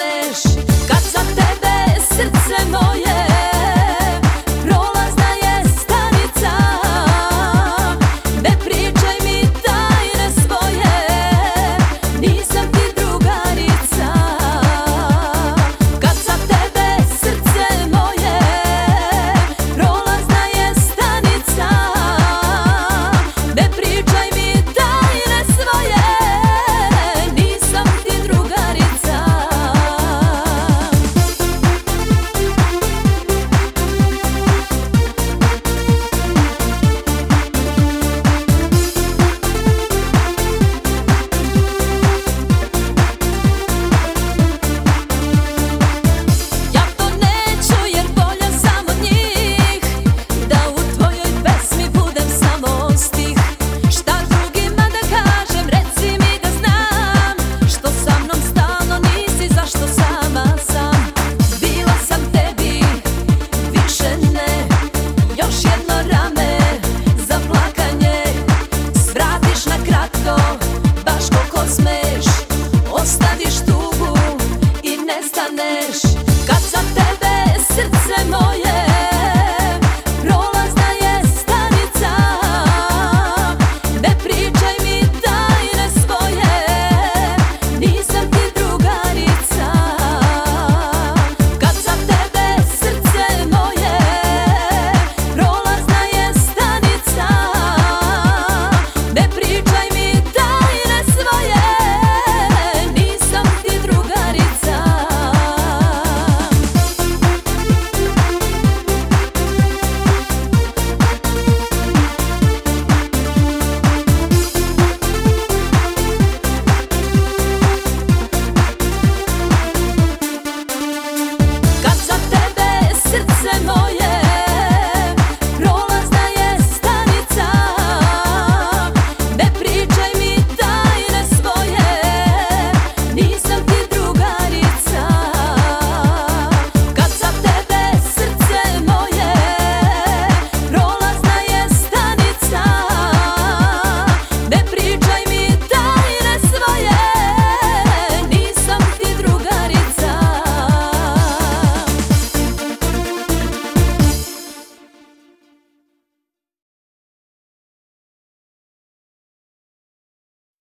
nestaneš. Kad za tebe srce moje prolazna je stanica, ne pričaj mi tajne svoje, nisam ti drugarica. Kad za tebe srce moje prolazna je stanica, ne pričaj mi tajne svoje, nisam ti drugarica. Ja to neću jer voljam samo njih, da u tvojoj pesmi budem samo stih. Šta drugima da kažem, reci mi da znam, što sa mnom stalno nisi, zašto sama sam. Bila sam tebi, više ne, još jedno rame za plakanje. Svratiš na kratko, baš koliko smeš, ostaviš tugu i nestaneš.